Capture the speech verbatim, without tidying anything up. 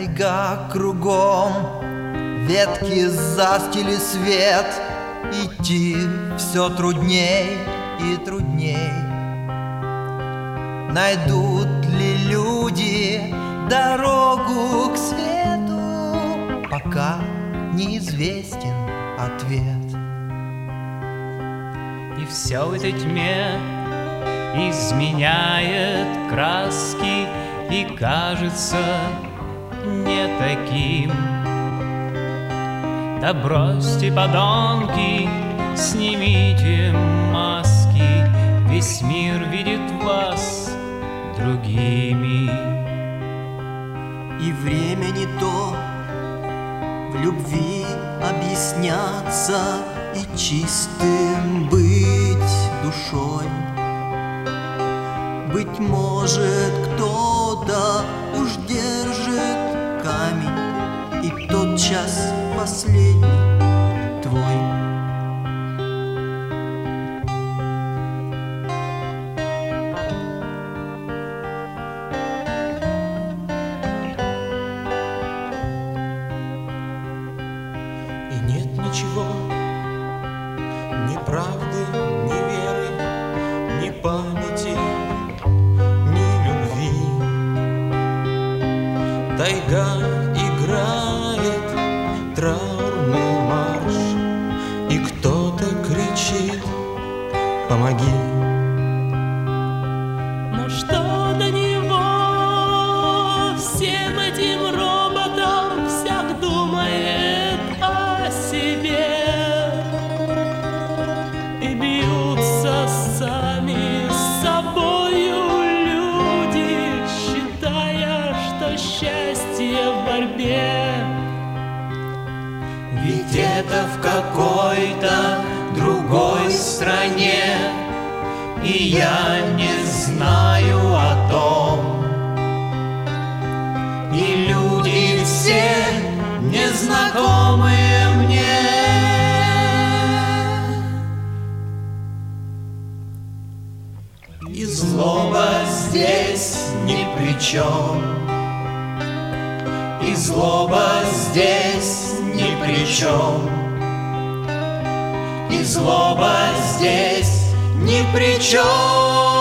Тайга кругом, ветки застили свет, идти все трудней и трудней. Найдут ли люди дорогу к свету, пока неизвестен ответ. И все в этой тьме изменяет краски и кажется не таким. Да бросьте, подонки, снимите маски, весь мир видит вас другими. И время не то в любви объясняться и чистым быть душой. Быть может, кто-то уж держит камень, и тот час последний твой. И нет ничего, ни правды, ни веры, ни памяти, ни любви. Тайга играет траурный марш, и кто-то кричит: помоги. Но что до него, всем этим роботам всяк думает о себе и бьются сами с собою люди, считая, что счастье в борьбе. Ведь это в какой-то другой стране, и я не знаю о том. И люди все незнакомые мне. И злоба здесь ни при чем. И злоба здесь ни при чем. И злоба здесь ни при чем.